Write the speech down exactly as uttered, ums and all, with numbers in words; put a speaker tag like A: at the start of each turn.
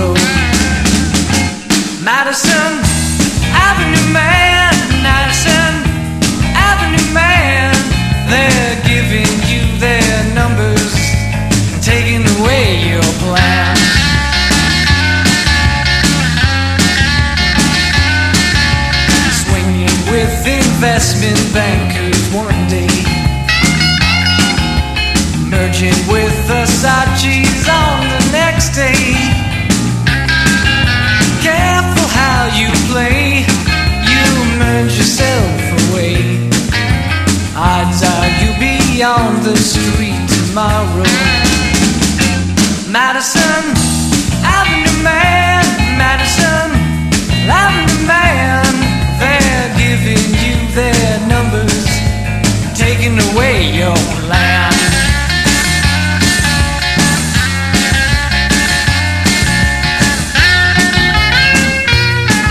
A: tomorrow. Madison Avenue man, Madison Avenue man, they're giving you their numbers, taking away your plan. Swinging with investment bankers one day, merging with Versace's on the next day. Careful how you play, you merge yourself away. Odds are you'll be on the street tomorrow. Madison Avenue man, Madison